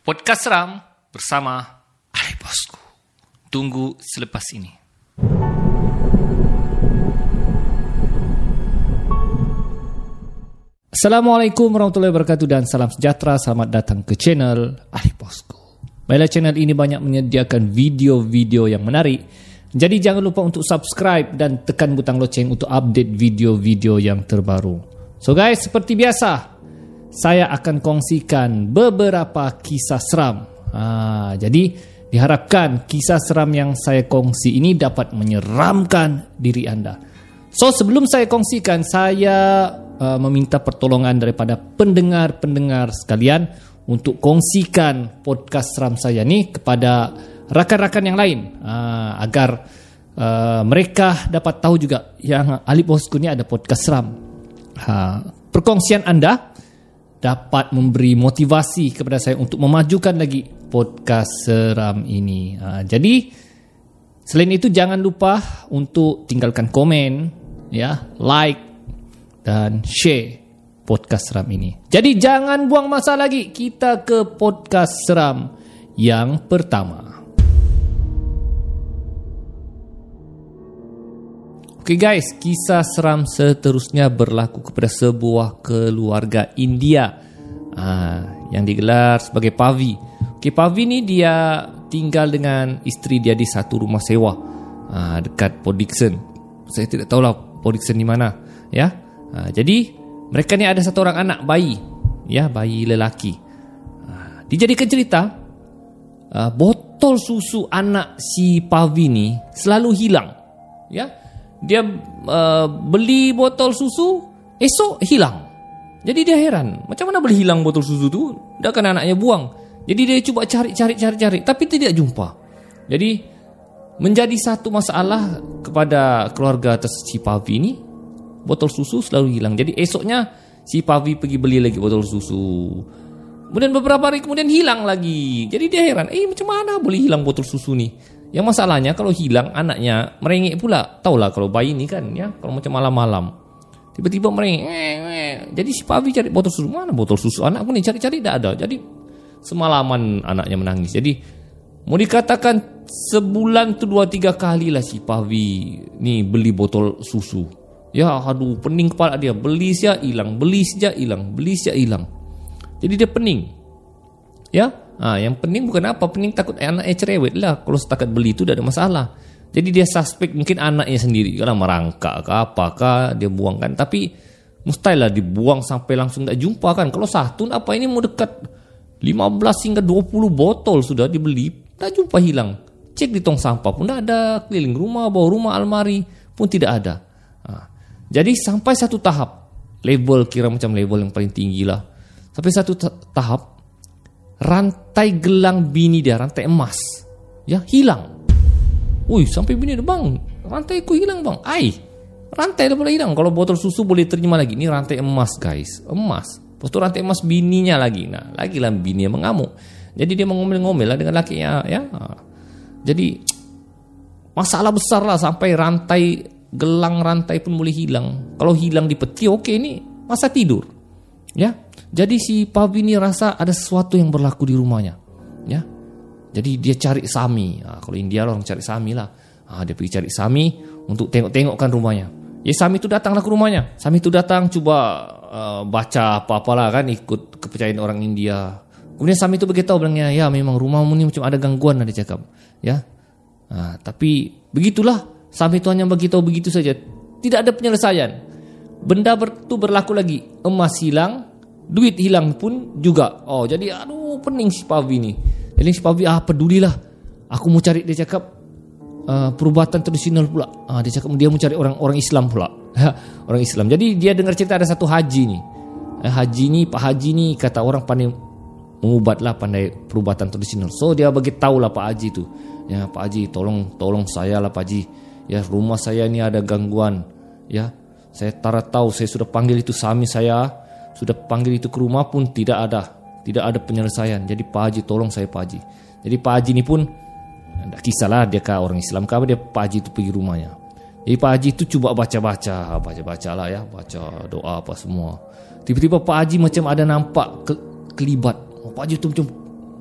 Podcast Seram bersama Ali Bosku. Tunggu selepas ini. Assalamualaikum warahmatullahi wabarakatuh dan salam sejahtera. Selamat datang ke channel Ali Bosku. Baiklah, channel ini banyak menyediakan video-video yang menarik. Jadi jangan lupa untuk subscribe dan tekan butang loceng untuk update video-video yang terbaru. So guys, seperti biasa, saya akan kongsikan beberapa kisah seram. Jadi diharapkan kisah seram yang saya kongsi ini dapat menyeramkan diri anda. So sebelum saya kongsikan, saya meminta pertolongan daripada pendengar-pendengar sekalian untuk kongsikan podcast seram saya ni kepada rakan-rakan yang lain, agar mereka dapat tahu juga yang Ali Bosku ni ada podcast seram. Perkongsian anda dapat memberi motivasi kepada saya untuk memajukan lagi podcast seram ini. Jadi selain itu jangan lupa untuk tinggalkan komen, ya, like dan share podcast seram ini. Jadi jangan buang masa lagi, kita ke podcast seram yang pertama. Oke guys, kisah seram seterusnya berlaku kepada sebuah keluarga India yang digelar sebagai Pavi. Oke, Pavi ni dia tinggal dengan isteri dia di satu rumah sewa dekat Port Dickson. Saya tidak tahulah Port Dickson di mana, ya. Jadi mereka ni ada satu orang anak bayi, ya, bayi lelaki. Dijadikan cerita, botol susu anak si Pavi ni selalu hilang, ya. Dia beli botol susu, esok hilang. Jadi dia heran, macam mana boleh hilang botol susu tu? Dah kan anaknya buang. Jadi dia cuba cari, tapi tidak jumpa. Jadi menjadi satu masalah kepada keluarga atas si Pavi ni, botol susu selalu hilang. Jadi esoknya si Pavi pergi beli lagi botol susu. Kemudian beberapa hari kemudian hilang lagi. Jadi dia heran, macam mana boleh hilang botol susu ni? Yang masalahnya kalau hilang anaknya merengek pula. Taulah kalau bayi ni kan, ya, kalau macam malam-malam tiba-tiba merengek. Jadi si Pavi cari botol susu. Mana botol susu anakku ni? Cari-cari tak ada. Jadi semalaman anaknya menangis. Jadi mau dikatakan sebulan tu 2-3 kali lah si Pavi ni beli botol susu. Ya, aduh, pening kepala dia. Beli saja hilang, beli saja hilang. Jadi dia pening, ya. Yang pening bukan apa, pening takut anaknya cerewet lah. Kalau setakat beli itu dah ada masalah. Jadi dia suspek mungkin anaknya sendiri, kalau merangkak ke apakah dia buang kan. Tapi mustahil lah dibuang sampai langsung tak jumpa kan. Kalau satu apa ini mau dekat 15 hingga 20 botol sudah dibeli, tak jumpa, hilang. Cek di tong sampah pun tak ada, keliling rumah, bawah rumah, almari pun tidak ada. Jadi sampai satu tahap, level kira macam level yang paling tinggi lah. Sampai satu tahap, rantai gelang bini dia, rantai emas, ya, hilang. Sampai bini dia, bang, rantaiku hilang bang. Rantai dah boleh hilang. Kalau botol susu boleh terima lagi. Ini rantai emas guys, emas. Lepas tu rantai emas bininya lagi. Nah, lagilah bini yang mengamuk. Jadi dia mengomel-ngomel lah dengan lakinya, ya. Jadi masalah besar lah, sampai gelang rantai pun boleh hilang. Kalau hilang di peti, okey, ini masa tidur, ya. Jadi si Pavi ni rasa ada sesuatu yang berlaku di rumahnya, ya. Jadi dia cari sami. Kalau India orang cari sami lah. Dia pergi cari sami untuk tengok-tengokkan rumahnya. Ya, sami itu datanglah ke rumahnya. Sami itu datang coba baca apa-apalah kan, ikut kepercayaan orang India. Kemudian sami itu beritahu, bilangnya, ya memang rumahmu ni macam ada gangguan lah, dia cakap, ya. Tapi begitulah, sami itu hanya beritahu begitu saja, tidak ada penyelesaian. Benda itu berlaku lagi, emas hilang, duit hilang pun juga. Jadi aduh, pening si Pavi ni. Jadi si Pavi, pedulilah, aku mau cari, dia cakap, perubatan tradisional pula. Dia cakap dia mau cari orang Islam pula. Orang Islam. Jadi dia dengar cerita ada satu haji ni. Pak Haji ni kata orang pandai mengubat lah, pandai perubatan tradisional. So dia bagi tahu lah Pak Haji tu. Ya, Pak Haji, tolong saya lah Pak Haji. Ya, rumah saya ni ada gangguan. Ya, saya tahu, saya sudah panggil itu sami saya, sudah panggil itu ke rumah pun tidak ada penyelesaian. Jadi Pak Haji, tolong saya Pak Haji. Jadi Pak Haji ni pun, tak kisahlah dia kah orang Islam kah, dia Pak Haji itu pergi rumahnya. Jadi Pak Haji itu cuba baca lah ya, baca doa apa semua. Tiba-tiba Pak Haji macam ada nampak kelibat. Pak Haji itu macam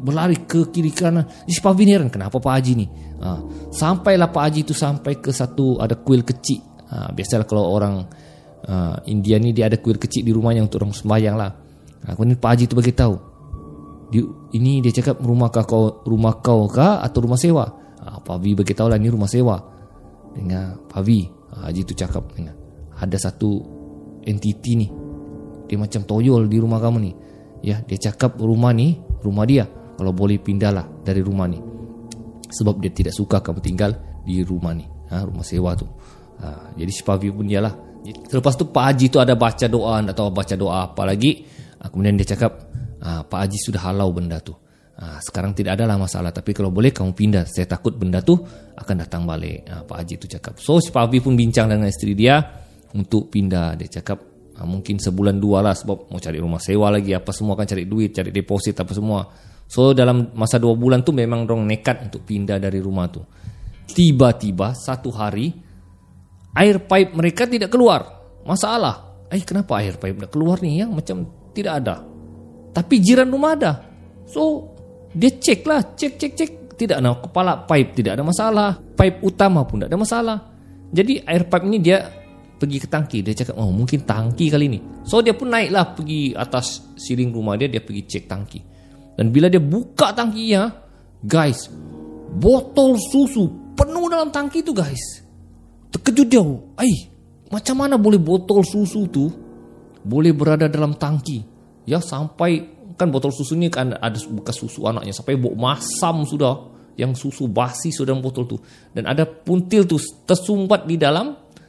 berlari ke kiri kanan. Si Pavi ni heran, kenapa Pak Haji ni? Sampailah Pak Haji tu sampai ke satu, ada kuil kecil. Biasalah kalau orang India ni dia ada kuil kecil di rumahnya untuk orang sembahyang lah. Kemudian Pak Haji tu bagi tahu, ini dia cakap rumah kau kah atau rumah sewa? Pavi bagi tahu lah, ni rumah sewa. Dengar Pavi, Haji tu cakap, dengar, ada satu entiti ni, dia macam toyol di rumah kamu ni. Ya, dia cakap rumah ni rumah dia, kalau boleh pindahlah dari rumah ni, sebab dia tidak suka kamu tinggal di rumah ni, rumah sewa tu. Jadi si Pavi pun dialah. Selepas tu Pak Haji tu ada baca doa, tak tahu baca doa apa lagi. Kemudian dia cakap, Pak Haji sudah halau benda tu. Sekarang tidak adalah masalah, tapi kalau boleh kamu pindah, saya takut benda tu akan datang balik. Pak Haji tu cakap. So si Pavi pun bincang dengan isteri dia untuk pindah. Dia cakap mungkin sebulan 2 lah, sebab mau cari rumah sewa lagi, apa semua kan, cari duit, cari deposit apa semua. So dalam masa 2 bulan tu memang orang nekat untuk pindah dari rumah tu. Tiba-tiba satu hari air pipe mereka tidak keluar. Masalah. Kenapa air pipe tidak keluar ni? Yang macam tidak ada. Tapi jiran rumah ada. So dia cek lah, cek. Tidak ada kepala pipe, tidak ada masalah. Pipe utama pun tidak ada masalah. Jadi air pipe ini dia pergi ke tangki. Dia cakap, mungkin tangki kali ni. So dia pun naiklah pergi atas siling rumah dia pergi cek tangki. Dan bila dia buka tangkinya, guys, botol susu penuh dalam tangki tu, guys. Terkejut dia. Macam mana boleh botol susu tu boleh berada dalam tangki? Ya, sampai kan botol susu ni kan ada bekas susu anaknya, sampai bau masam sudah, yang susu basi sudah dalam botol tu. Dan ada puntil tu tersumbat di dalam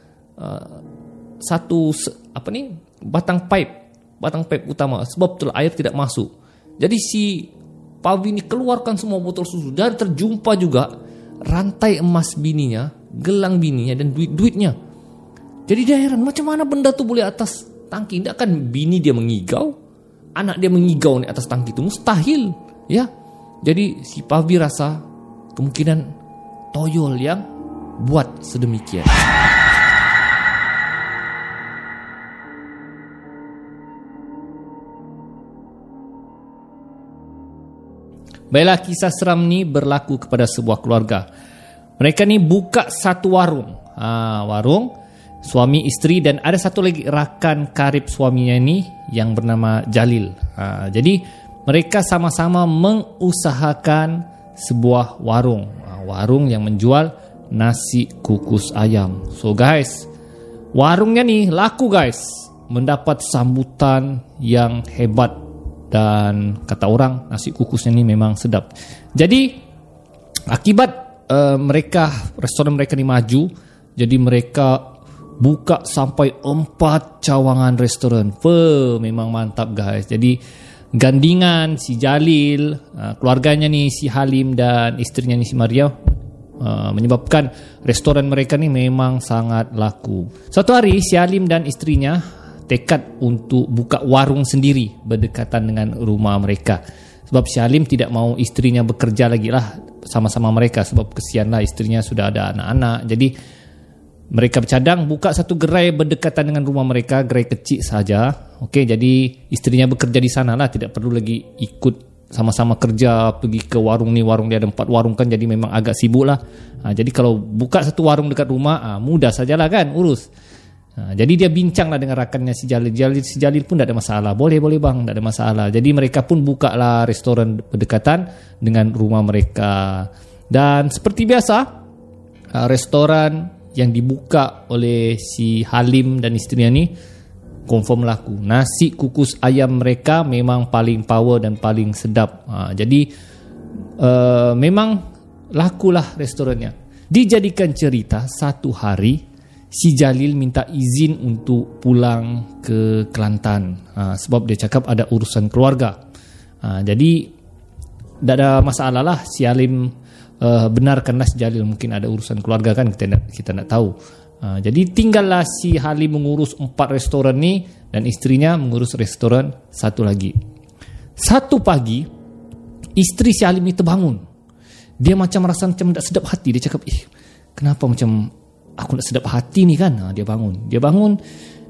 batang pipe utama, sebab betul air tidak masuk. Jadi si Pavi ni keluarkan semua botol susu, dan terjumpa juga rantai emas bininya, gelang bininya, dan duit-duitnya. Jadi dia heran, macam mana benda tu boleh atas tangki? Tidak kan bini dia mengigau, anak dia mengigau ni atas tangki tu, mustahil. Ya, jadi si Pavi rasa kemungkinan toyol yang buat sedemikian. Baiklah, kisah seram ni berlaku kepada sebuah keluarga. Mereka ni buka satu warung. Warung, suami isteri, dan ada satu lagi rakan karib suaminya ni yang bernama Jalil. Jadi mereka sama-sama mengusahakan sebuah warung. Warung yang menjual nasi kukus ayam. So guys, warungnya ni laku guys. Mendapat sambutan yang hebat. Dan kata orang, nasi kukusnya ni memang sedap. Jadi akibat restoran mereka ni maju, jadi mereka buka sampai 4 cawangan restoran. Memang mantap guys. Jadi gandingan si Jalil, keluarganya ni si Halim dan isterinya ni si Maria, menyebabkan restoran mereka ni memang sangat laku. Suatu hari si Halim dan isterinya tekad untuk buka warung sendiri berdekatan dengan rumah mereka. Sebab si Halim tidak mau isterinya bekerja lagi lah sama-sama mereka, sebab kesian lah isterinya sudah ada anak-anak. Jadi mereka bercadang buka satu gerai berdekatan dengan rumah mereka, gerai kecil saja. Okey, jadi isterinya bekerja di sana lah, tidak perlu lagi ikut sama-sama kerja pergi ke warung ni. Warung dia ada 4 warung kan, jadi memang agak sibuk lah. Jadi kalau buka satu warung dekat rumah, mudah sajalah kan urus. Jadi dia bincang lah dengan rakannya si Jalil. Si Jalil pun tak ada masalah. Boleh bang, tak ada masalah. Jadi mereka pun buka lah restoran berdekatan dengan rumah mereka. Dan seperti biasa, restoran yang dibuka oleh si Halim dan isterinya ni confirm laku. Nasi kukus ayam mereka memang paling power dan paling sedap. Jadi memang lakulah restorannya. Dijadikan cerita, satu hari si Jalil minta izin untuk pulang ke Kelantan, sebab dia cakap ada urusan keluarga. Jadi tak ada masalah lah. Si Halim benarkanlah si Jalil, mungkin ada urusan keluarga kan, kita tak tahu. Jadi tinggallah si Halim mengurus 4 restoran ni, dan isterinya mengurus restoran satu lagi. Satu pagi isteri si Halim ni terbangun. Dia macam rasa macam tak sedap hati. Dia cakap, kenapa macam aku tak sedap hati ni kan? Dia bangun.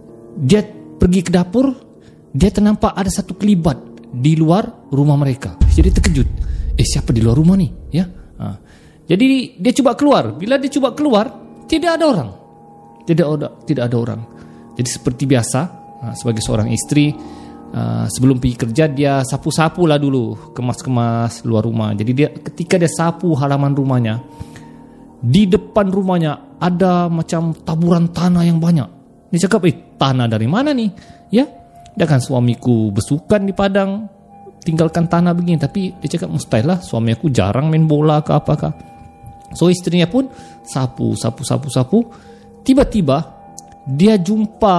Dia pergi ke dapur. Dia ternampak ada satu kelibat di luar rumah mereka. jadi terkejut. Siapa di luar rumah ni? Ya. Jadi dia cuba keluar. Bila dia cuba keluar, tidak ada orang. Tidak ada orang. Jadi seperti biasa, sebagai seorang isteri, sebelum pergi kerja dia sapu-sapu lah dulu, kemas-kemas luar rumah. Jadi ketika dia sapu halaman rumahnya, di depan rumahnya ada macam taburan tanah yang banyak. Dia cakap, tanah dari mana ni? Ya, dia kan suamiku bersukan di padang, tinggalkan tanah begini. Tapi dia cakap, mustahil lah, suami aku jarang main bola ke apakah. So istrinya pun sapu. Tiba-tiba dia jumpa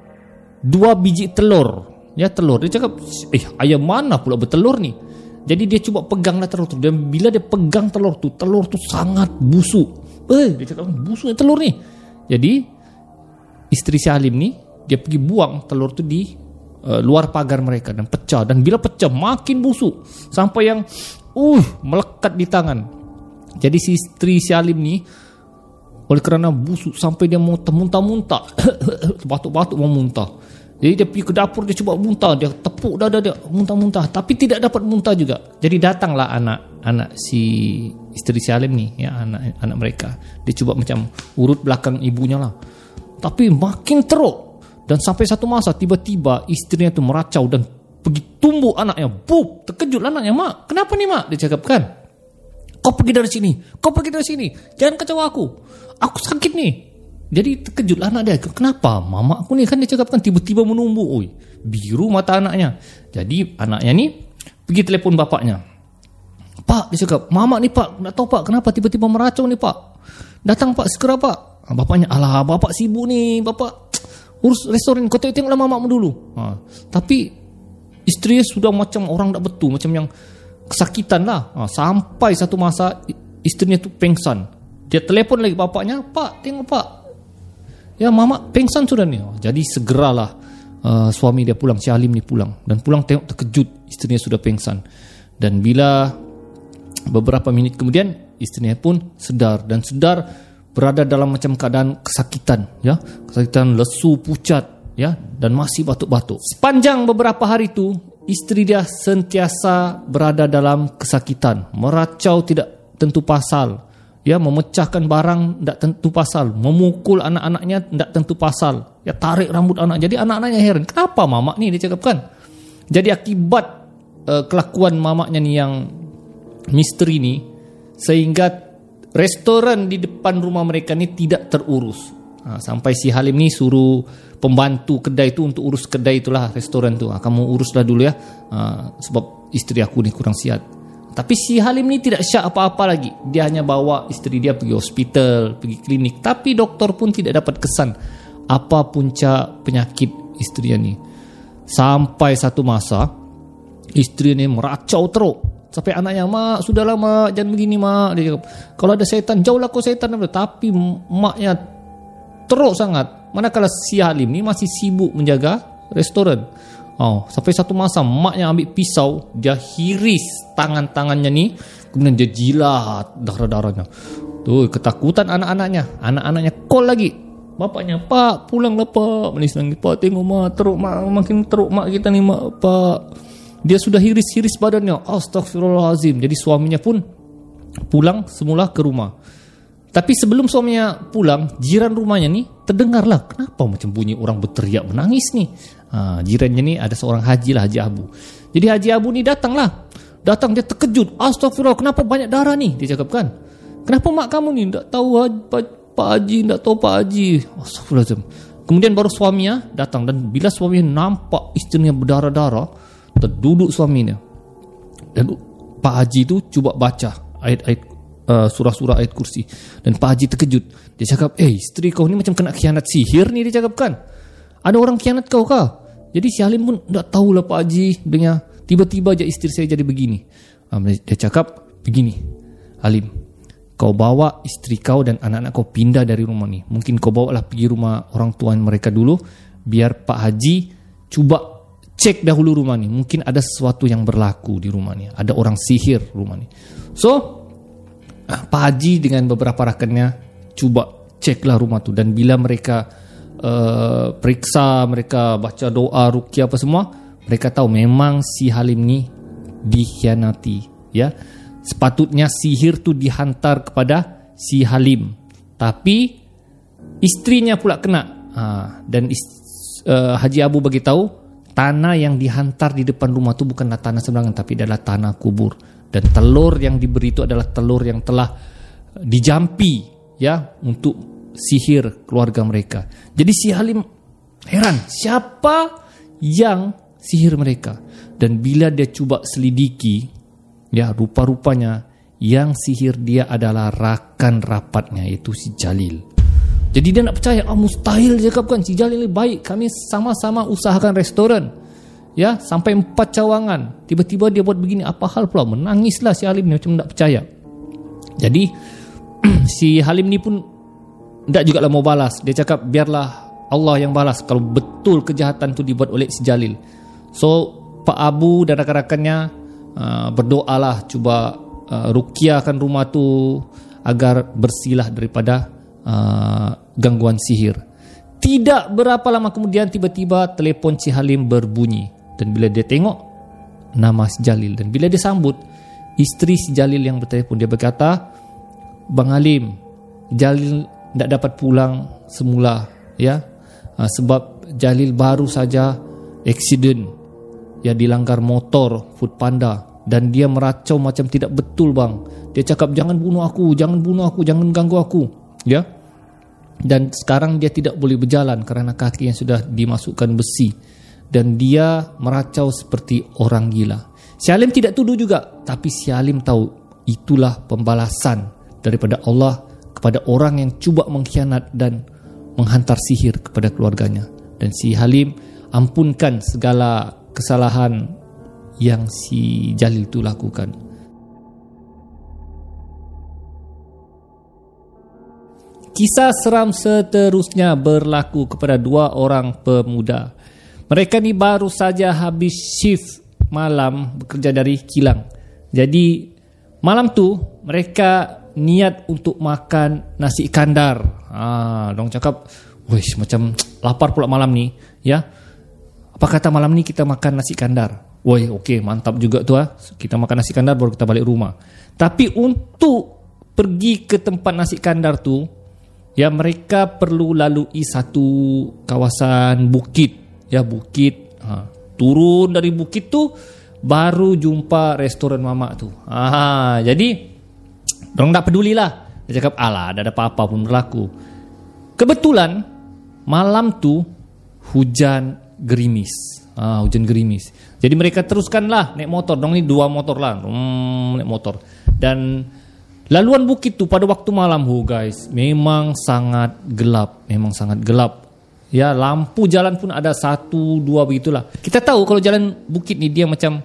2 biji telur. Ya, telur. Dia cakap, ayam mana pula bertelur ni? Jadi dia cuba peganglah telur tu. Dan bila dia pegang telur tu sangat busuk. Dia cakap, busuknya telur ni. Jadi isteri si Halim ni, dia pergi buang telur tu di luar pagar mereka dan pecah. Dan bila pecah makin busuk sampai yang melekat di tangan. Jadi si isteri si Halim ni, oleh kerana busuk sampai dia mau muntah-muntah, batuk-batuk mau muntah. Jadi dia pergi ke dapur, dia cuba muntah, dia tepuk dada dia muntah-muntah, tapi tidak dapat muntah juga. Jadi datanglah anak si isteri si Halim ni, ya, anak mereka. Dia cuba macam urut belakang ibunya lah, tapi makin teruk. Dan sampai satu masa tiba-tiba isterinya tu meracau dan pergi tumbuk anaknya. Terkejut anaknya. Mak, kenapa ni mak? Dia cakap, kan, kau pergi dari sini, jangan kacau aku sakit ni. Jadi terkejutlah anak dia. Kenapa? Mama aku ni, kan dia cakap kan tiba-tiba menumbuk. Biru mata anaknya. Jadi anaknya ni pergi telefon bapaknya. Pak, dia cakap, mama ni pak, nak tahu pak kenapa tiba-tiba meracau ni pak. Datang pak, segera pak. Bapaknya, alah bapak sibuk ni, bapak urus restoran, kau tengoklah mamamu dulu. Tapi isteri sudah macam orang tak betul, macam yang kesakitan lah. Sampai satu masa isterinya tu pengsan. Dia telefon lagi bapaknya, pak tengok pak, ya mama pengsan sudah ni. Jadi segeralah suami dia pulang, si Halim ni pulang. Dan pulang tengok terkejut, isterinya sudah pengsan. Dan bila beberapa minit kemudian, isterinya pun sedar berada dalam macam keadaan kesakitan, ya, kesakitan, lesu, pucat, ya, dan masih batuk-batuk. Sepanjang beberapa hari itu, isteri dia sentiasa berada dalam kesakitan, meracau tidak tentu pasal, ya, memecahkan barang tidak tentu pasal, memukul anak-anaknya tidak tentu pasal, ya, tarik rambut anak. Jadi anak-anaknya heran, kenapa mamak ni, dia cakap kan. Jadi akibat kelakuan mamaknya ni yang misteri ni, sehingga restoran di depan rumah mereka ni tidak terurus. Sampai si Halim ni suruh pembantu kedai tu untuk urus kedai itulah, restoran tu. Kamu uruslah dulu ya, sebab isteri aku ni kurang sihat. Tapi si Halim ni tidak syak apa-apa lagi. Dia hanya bawa isteri dia pergi hospital, pergi klinik. Tapi doktor pun tidak dapat kesan apa punca penyakit isteri ni. Sampai satu masa isteri ni meracau teruk. Sampai anaknya, mak, sudahlah mak, jangan begini mak. Dia cakap, kalau ada setan, jauhlah kau setan. Tapi maknya teruk sangat. Manakala si Halim ni masih sibuk menjaga restoran. Sampai satu masa maknya ambil pisau, dia hiris tangan-tangannya ni, kemudian dia jilat darah-darahnya. Tuh, ketakutan anak-anaknya call lagi bapaknya, pak pulanglah pak. Manis lagi, pak tengok mak, teruk mak, makin teruk mak kita ni mak, pak. Dia sudah hiris-hiris badannya. Astaghfirullahalazim. Jadi suaminya pun pulang semula ke rumah. Tapi sebelum suaminya pulang, jiran rumahnya ni terdengarlah, kenapa macam bunyi orang berteriak menangis ni. Jirannya ni ada seorang haji lah, Haji Abu. Jadi Haji Abu ni datang dia terkejut. Astagfirullah, kenapa banyak darah ni? Dia cakap kan, kenapa mak kamu ni tak tahu Pak Haji, tak tahu Pak Haji. Astagfirullahaladzim. Kemudian baru suaminya datang, dan bila suaminya nampak isterinya berdarah-darah, terduduk suaminya. Dan Pak Haji tu cuba baca ayat-ayat surah-surah ayat kursi. Dan Pak Haji terkejut. Dia cakap, isteri kau ni macam kena khianat sihir ni. Dia cakap kan, ada orang khianat kau kah? Jadi si Halim pun tak tahulah Pak Haji. Dengan tiba-tiba je isteri saya jadi begini. Dia cakap begini, Halim, kau bawa isteri kau dan anak-anak kau pindah dari rumah ni. Mungkin kau bawa lah pergi rumah orang tua mereka dulu, biar Pak Haji cuba cek dahulu rumah ni. Mungkin ada sesuatu yang berlaku di rumah ni, ada orang sihir rumah ni. So Pak Haji dengan beberapa rakannya cuba ceklah rumah tu. Dan bila mereka periksa, mereka baca doa, ruqyah apa semua, mereka tahu memang si Halim ni dikhianati, ya. Sepatutnya sihir tu dihantar kepada si Halim, tapi istrinya pula kena. Dan Haji Abu bagi tahu tanah yang dihantar di depan rumah tu bukanlah tanah sembarangan, tapi adalah tanah kubur, dan telur yang diberi itu adalah telur yang telah dijampi, ya, untuk sihir keluarga mereka. Jadi si Halim heran siapa yang sihir mereka, dan bila dia cuba selidiki, ya, rupa-rupanya yang sihir dia adalah rakan rapatnya, iaitu si Jalil. Jadi dia nak percaya, mustahil dia cakap kan, si Jalil ni baik, kami sama-sama usahakan restoran, ya, sampai 4 cawangan, tiba-tiba dia buat begini, apa hal pula? Menangislah si Halim ni, macam tak percaya. Jadi si Halim ni pun tak juga lah mau balas. Dia cakap biarlah Allah yang balas kalau betul kejahatan tu dibuat oleh si Jalil. So Pak Abu dan rakan-rakannya berdoalah, cuba ruqyahkan rumah tu agar bersihlah daripada gangguan sihir. Tidak berapa lama kemudian tiba-tiba telefon si Halim berbunyi, dan bila dia tengok nama si Jalil, dan bila dia sambut, isteri si Jalil yang bertelefon, dia berkata, Bang Halim, Jalil tak dapat pulang semula, ya, sebab Jalil baru saja aksiden, ya, dilanggar motor Foodpanda, dan dia meracau macam tidak betul bang. Dia cakap jangan bunuh aku, jangan ganggu aku, ya. Dan sekarang dia tidak boleh berjalan kerana kaki yang sudah dimasukkan besi, dan dia meracau seperti orang gila. Si Halim tidak tuduh juga, tapi si Halim tahu itulah pembalasan daripada Allah kepada orang yang cuba mengkhianat dan menghantar sihir kepada keluarganya. Dan si Halim ampunkan segala kesalahan yang si Jalil itu lakukan. Kisah seram seterusnya berlaku kepada 2 orang pemuda. Mereka ni baru saja habis shift malam bekerja dari kilang. Jadi malam tu mereka niat untuk makan nasi kandar. Dong cakap, "Wih, macam lapar pula malam ni, ya. Apa kata malam ni kita makan nasi kandar?" Woi, okey, mantap juga tu Kita makan nasi kandar baru kita balik rumah. Tapi untuk pergi ke tempat nasi kandar tu, ya, mereka perlu lalui satu kawasan bukit, ya, bukit. Turun dari bukit tu baru jumpa restoran mamak tu. Jadi dorang tak pedulilah. Dia cakap, alah, ada apa-apa pun berlaku. Kebetulan malam tu hujan gerimis. Hujan gerimis. Jadi mereka teruskanlah naik motor. Dorang ni 2 motor lah. Naik motor. Dan laluan bukit tu pada waktu malam, guys, memang sangat gelap. Ya, lampu jalan pun ada 1, 2 begitulah. Kita tahu kalau jalan bukit ni dia macam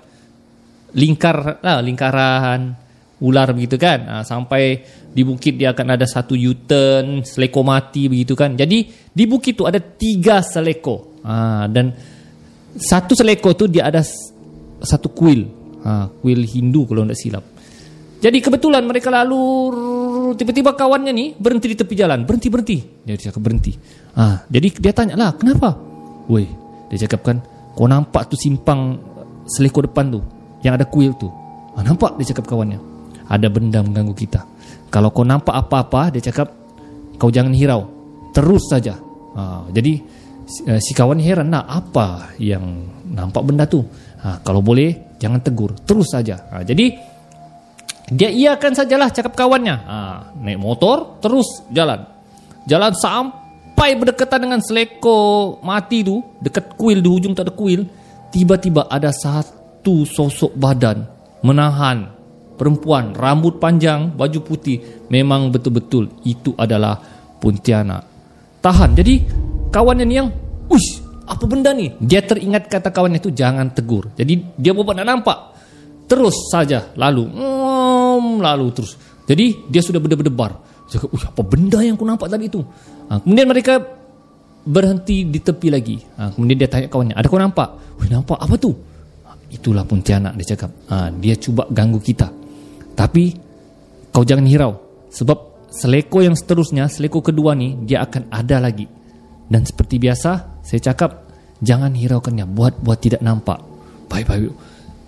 lingkaran ular begitu kan. Sampai di bukit dia akan ada satu U-turn, seleko mati begitu kan. Jadi di bukit tu ada 3 seleko. Dan satu seleko tu dia ada satu kuil. Kuil Hindu kalau tidak silap. Jadi kebetulan mereka lalu, tiba-tiba kawannya ni berhenti di tepi jalan. Berhenti. Dia cakap berhenti. Jadi dia tanya lah, kenapa? Woi, dia cakap kan, kau nampak tu simpang seleko depan tu, yang ada kuil tu? Nampak, dia cakap kawannya. Ada benda mengganggu kita. Kalau kau nampak apa-apa, dia cakap, kau jangan hirau, terus saja. Jadi si kawan heran, apa yang nampak benda tu? Kalau boleh jangan tegur, terus saja. Jadi dia iakan sajalah cakap kawannya. Naik motor terus jalan sampai berdekatan dengan seleko mati tu, dekat kuil, di hujung tak ada kuil. Tiba-tiba ada satu sosok badan menahan, perempuan, rambut panjang, baju putih. Memang betul-betul itu adalah Pontianak. Tahan. Jadi kawannya ni yang, uish, apa benda ni? Dia teringat kata kawannya itu, jangan tegur. Jadi dia buat nak nampak, terus saja lalu terus. Jadi dia sudah berdebar. Cakap, apa benda yang aku nampak tadi itu? Kemudian mereka berhenti di tepi lagi. Kemudian dia tanya kawannya, ada kau nampak? Nampak apa tu? Itulah Pontianak, dia cakap. Dia cuba ganggu kita. Tapi kau jangan hirau, sebab seleko yang seterusnya, seleko kedua ni, dia akan ada lagi. Dan seperti biasa, saya cakap, jangan hiraukannya, buat tidak nampak. Baik.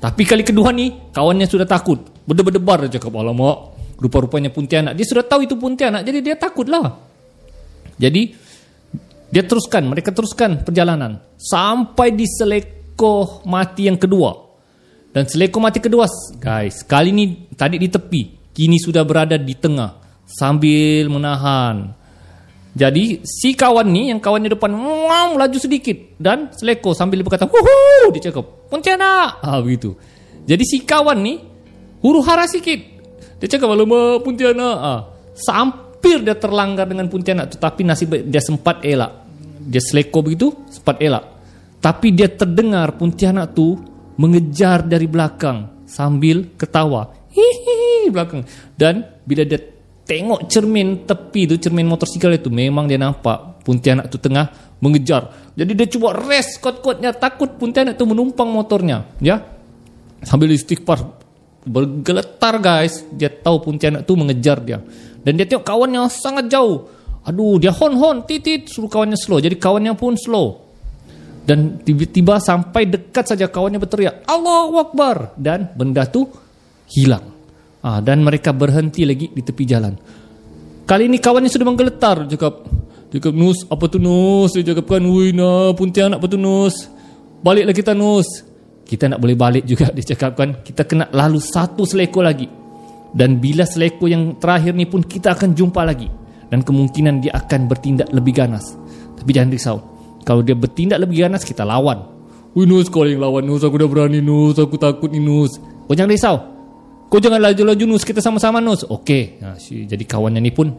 Tapi kali kedua ni, kawannya sudah takut. Berdebar-debar dia cakap, alamak, rupa-rupanya Pontianak. Dia sudah tahu itu Pontianak, jadi dia takutlah. Jadi mereka teruskan perjalanan sampai di selekoh mati yang kedua. Dan selekoh mati kedua, guys, kali ini tadi di tepi, kini sudah berada di tengah sambil menahan. Jadi si kawan ni, yang kawannya depan, laju sedikit dan seleko sambil dia berkata, "Wuhu!" Dia cakap, "Pontianak!" Begitu. Jadi si kawan ni huru-hara sikit. Dia cakap, "Alamak, Pontianak!" Hampir dia terlanggar dengan Pontianak tu, tapi nasib dia sempat elak. Dia seleko begitu, sempat elak. Tapi dia terdengar Pontianak tu mengejar dari belakang sambil ketawa. Hihihi belakang. Dan bila dia tengok cermin tepi tu, cermin motosikal itu, memang dia nampak Pontianak tu tengah mengejar. Jadi dia cuba rest kuat-kuatnya, takut Pontianak tu menumpang motornya, ya. Sambil istighfar, bergeletar guys, dia tahu Pontianak tu mengejar dia. Dan dia tengok kawannya sangat jauh. Aduh, dia hon titit, suruh kawannya slow. Jadi kawannya pun slow. Dan tiba-tiba sampai dekat saja kawannya berteriak, "Allahu Akbar!" Dan benda tu hilang. Dan mereka berhenti lagi di tepi jalan. Kali ini kawannya sudah menggeletar. Cakap, "Nus, apa tu Nus?" Dia cakapkan, "Wui na, Pontianak apa tu Nus? Baliklah kita Nus." Kita nak boleh balik juga, dia cakapkan. Kita kena lalu satu seleko lagi. Dan bila seleko yang terakhir ni pun kita akan jumpa lagi. Dan kemungkinan dia akan bertindak lebih ganas. Tapi jangan risau. Kalau dia bertindak lebih ganas, kita lawan. "Wui Nus, kau yang lawan Nus, aku dah berani Nus, aku takut ni Nus." Kau jangan risau. Kau jangan laju-laju Nus, kita sama-sama Nus. Okey. Jadi kawannya ni pun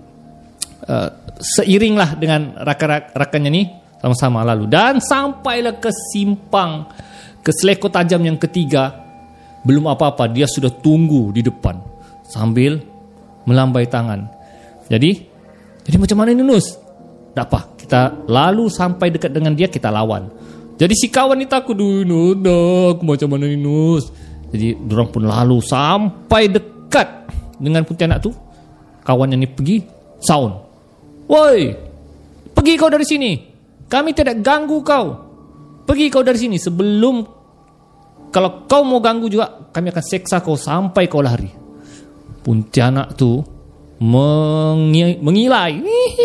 seiring lah dengan rakannya ni, sama-sama lalu. Dan sampailah ke simpang, ke seleko tajam yang ketiga. Belum apa-apa, dia sudah tunggu di depan sambil melambai tangan. Jadi macam mana ni Nus? Tak apa, kita lalu sampai dekat dengan dia, kita lawan. Jadi si kawan ni takut, "Nus, aku macam mana ni Nus?" Jadi dorang pun lalu sampai dekat dengan Pontianak tu. Kawannya ni pergi sound, "Woi, pergi kau dari sini. Kami tidak ganggu kau. Pergi kau dari sini. Sebelum, kalau kau mau ganggu juga, kami akan seksa kau sampai kau lari." Pontianak tu mengilai.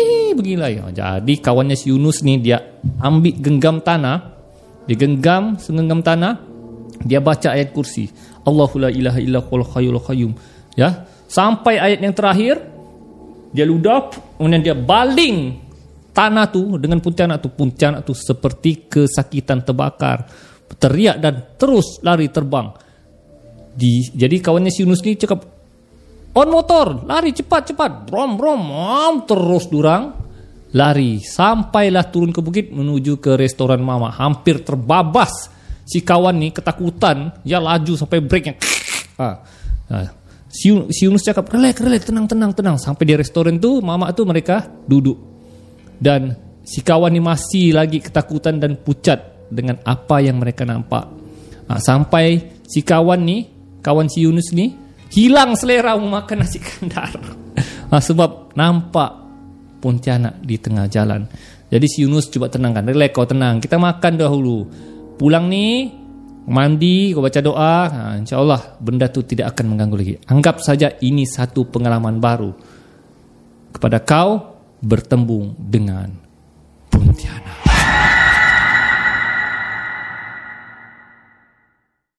Jadi kawannya si Yunus ni, dia ambil genggam tanah. Dia genggam segenggam tanah. Dia baca ayat kursi, Allahu la ilaha illa huwal hayyul qayyum, ya, sampai ayat yang terakhir. Dia ludap, kemudian dia baling tanah tu dengan Pontianak tu. Pontianak tu seperti kesakitan, terbakar, teriak dan terus lari terbang. Jadi kawannya si Yunus ni cakap, "On motor, lari cepat, brom, terus durang lari sampailah turun ke bukit menuju ke restoran Mama. Hampir terbabas. Si kawan ni ketakutan, dia laju sampai breaknya. Si Yunus cakap, relax, tenang. Sampai di restoran tu, Mama tu mereka duduk. Dan si kawan ni masih lagi ketakutan dan pucat dengan apa yang mereka nampak. Sampai si kawan si Yunus ni hilang selera memakan nasi kandar. Sebab nampak Pontianak di tengah jalan. Jadi si Yunus cuba tenangkan, relax, kau tenang, kita makan dahulu. Pulang ni, mandi, kau baca doa, insyaAllah benda tu tidak akan mengganggu lagi. Anggap saja ini satu pengalaman baru kepada kau bertembung dengan Pontianak.